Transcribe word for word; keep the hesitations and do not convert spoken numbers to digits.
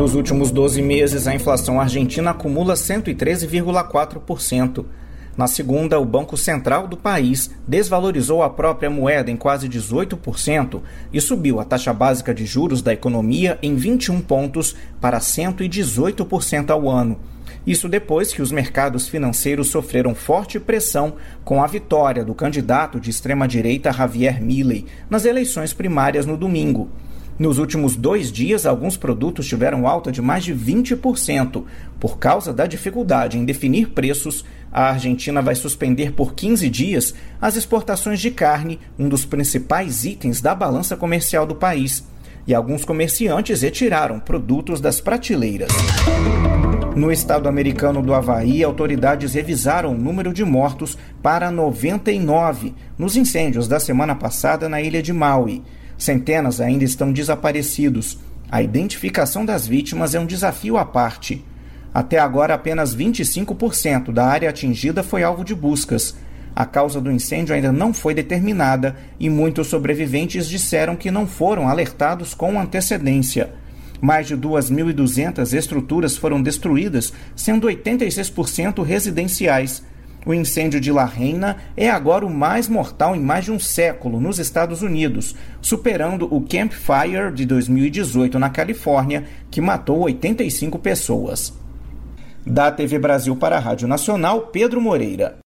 Nos últimos doze meses, a inflação argentina acumula cento e treze vírgula quatro por cento. Na segunda, o Banco Central do país desvalorizou a própria moeda em quase dezoito por cento e subiu a taxa básica de juros da economia em vinte e um pontos para cento e dezoito por cento ao ano. Isso depois que os mercados financeiros sofreram forte pressão com a vitória do candidato de extrema-direita Javier Milei nas eleições primárias no domingo. Nos últimos dois dias, alguns produtos tiveram alta de mais de vinte por cento. Por causa da dificuldade em definir preços, a Argentina vai suspender por quinze dias as exportações de carne, um dos principais itens da balança comercial do país. E alguns comerciantes retiraram produtos das prateleiras. No estado americano do Havaí, autoridades revisaram o número de mortos para noventa e nove nos incêndios da semana passada na ilha de Maui. Centenas ainda estão desaparecidos. A identificação das vítimas é um desafio à parte. Até agora, apenas vinte e cinco por cento da área atingida foi alvo de buscas. A causa do incêndio ainda não foi determinada e muitos sobreviventes disseram que não foram alertados com antecedência. Mais de duas mil e duzentas estruturas foram destruídas, sendo oitenta e seis por cento residenciais. O incêndio de La Reina é agora o mais mortal em mais de um século nos Estados Unidos, superando o Camp Fire de dois mil e dezoito na Califórnia, que matou oitenta e cinco pessoas. Da T V Brasil para a Rádio Nacional, Pedro Moreira.